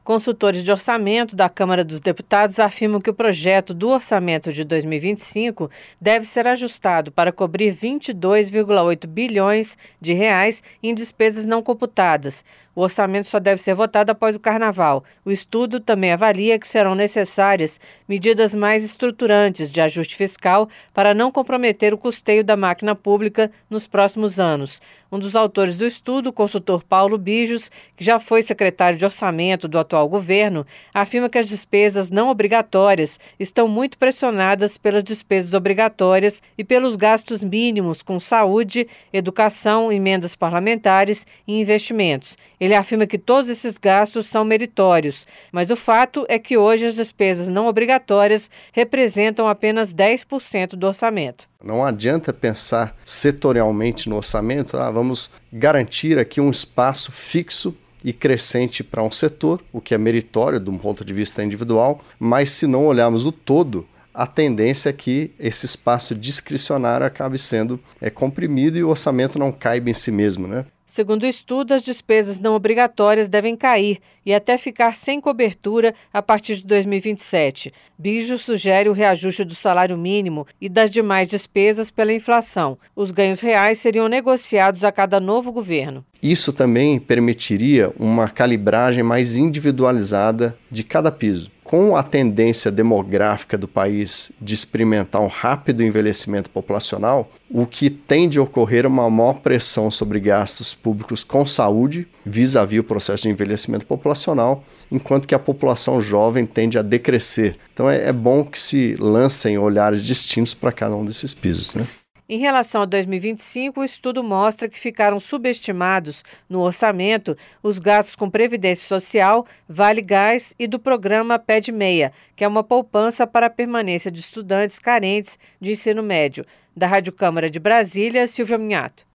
Consultores de orçamento da Câmara dos Deputados afirmam que o projeto do orçamento de 2025 deve ser ajustado para cobrir 22,8 bilhões de reais em despesas não computadas. O orçamento só deve ser votado após o Carnaval. O estudo também avalia que serão necessárias medidas mais estruturantes de ajuste fiscal para não comprometer o custeio da máquina pública nos próximos anos. Um dos autores do estudo, o consultor Paulo Bijos, que já foi secretário de orçamento do atual governo, afirma que as despesas não obrigatórias estão muito pressionadas pelas despesas obrigatórias e pelos gastos mínimos com saúde, educação, emendas parlamentares e investimentos. Ele afirma que todos esses gastos são meritórios, mas o fato é que hoje as despesas não obrigatórias representam apenas 10% do orçamento. Não adianta pensar setorialmente no orçamento, vamos garantir aqui um espaço fixo e crescente para um setor, o que é meritório de um ponto de vista individual, mas se não olharmos o todo, a tendência é que esse espaço discricionário acabe sendo comprimido e o orçamento não caiba em si mesmo, né? Segundo o estudo, as despesas não obrigatórias devem cair e até ficar sem cobertura a partir de 2027. Bijos sugere o reajuste do salário mínimo e das demais despesas pela inflação. Os ganhos reais seriam negociados a cada novo governo. Isso também permitiria uma calibragem mais individualizada de cada piso. Com a tendência demográfica do país de experimentar um rápido envelhecimento populacional, o que tende a ocorrer é uma maior pressão sobre gastos públicos com saúde, vis-à-vis o processo de envelhecimento populacional, enquanto que a população jovem tende a decrescer. Então é bom que se lancem olhares distintos para cada um desses pisos, né? Em relação a 2025, o estudo mostra que ficaram subestimados no orçamento os gastos com Previdência Social, Vale Gás e do programa Pé de Meia, que é uma poupança para a permanência de estudantes carentes de ensino médio. Da Rádio Câmara de Brasília, Silvia Minhato.